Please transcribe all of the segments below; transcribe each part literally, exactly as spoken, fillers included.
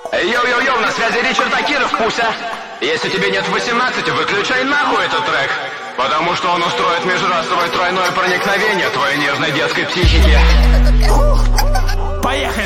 Йоу-йоу-йоу, на связи Ричард Акиров, Пуся. Если тебе нет восемнадцати, выключай нахуй этот трек. Потому что он устроит межрасовое тройное проникновение твоей нежной детской психики. Поехали!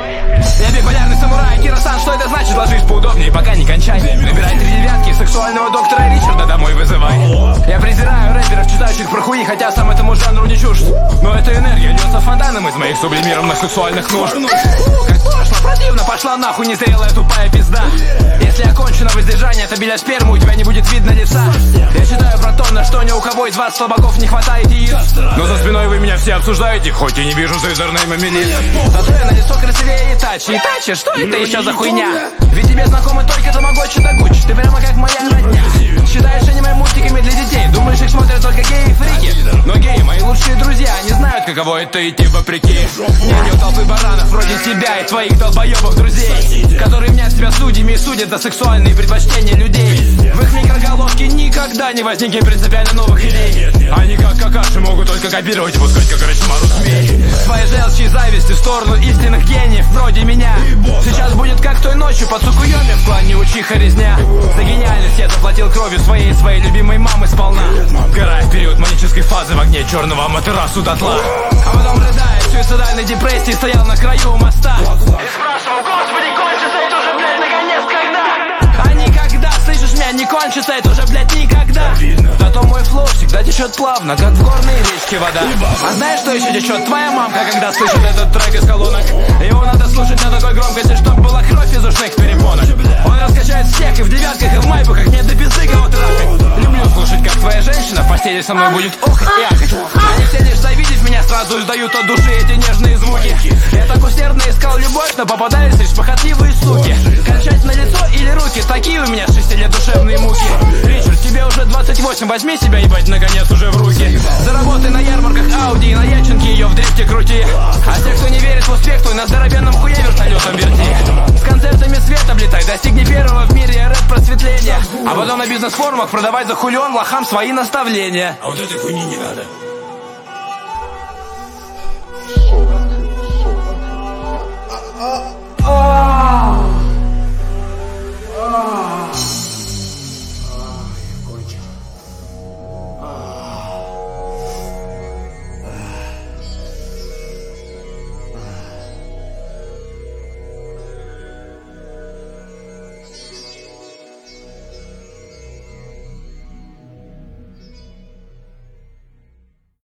Я биполярный самурай, Кира-сан, что это значит? Ложись поудобнее, пока не кончай. Набирай три девятки, сексуального доктора Ричарда домой вызывай. Я презираю рэперов, читающих про хуи, хотя сам этому жанру не чужд. Но эта энергия льется фонтаном из моих сублимированных сексуальных нужд. Как пошла противно, пошла нахуй незрелая тупая пизда. Если окончено воздержание от обиля спермы, у тебя не будет видно лица. Я читаю про то, на что ни у кого из вас слабаков не хватает яиц. Но за спиной вы меня все обсуждаете, хоть и не вижу за юзернеймами лиц. Зато я на лицо красивее Итачи. Итачи, что это еще за хуйня? Ведь тебе знакомы только Тамагочи да Гуччи. Ты прямо как моя родня. Считаешь аниме мультиками для детей, думаешь, их смотрят только геи и фрики. Но геи мои лучшие друзья, они знают, каково это идти вопреки мнению толпы баранов вроде тебя и твоих долбоебов друзей, которые мнят себя судьями и судят за сексуальные предпочтения людей. В их микроголовке никогда не возникнет принципиально новых идей. Они как какаши могут только копировать и пускать как рачмару змей. Свои желчи и зависти в сторону истинных гениев вроде меня. Сейчас будет как той ночью под Сукуйоми в клане учиха резня. За гениальность я заплатил кровью своей и своей любимой мамы сполна, сгорая в период манической фазы в огне черного Аматерасу дотла. А потом, рыдая в суицидальной депрессии, стоял на краю у моста и спрашивал: Господи, кончится это уже, блядь, наконец, когда? А никогда, слышишь меня, не кончится это уже, блядь, никогда. Зато мой флоу всегда течет плавно, как в горной речке вода. А знаешь, что еще течет? Твоя мамка, когда слышит этот трек из колонок. Его надо слушать на такой громкости, чтобы была кровь из ушных перепонок. Он раскачает всех и в девятках, и в майбухах, нет до пизды кого трахать. Люблю слушать, как твоя женщина в постели со мной будет охать и ахать. Они все лишь завидев меня сразу издают от души эти нежные звуки. Я так усердно искал любовь, но попадались лишь похотливые суки. Кончать на лицо или руки, такие у меня с шести лет душевные муки. Ричард, тебе уже двадцать восемь, возьми себя, ебать, наконец уже в руки. Заработай на ярмарках Ауди и на яченке ее в дрифте крути. А те, кто не верит в успех, твой на здоровенном хуе вертолетом верти. С концертами свет облетай, достигни первого в мире рэп просветления. А потом на бизнес-форумах продавать за хулион лохам свои наставления. А вот этой хуйни не надо. So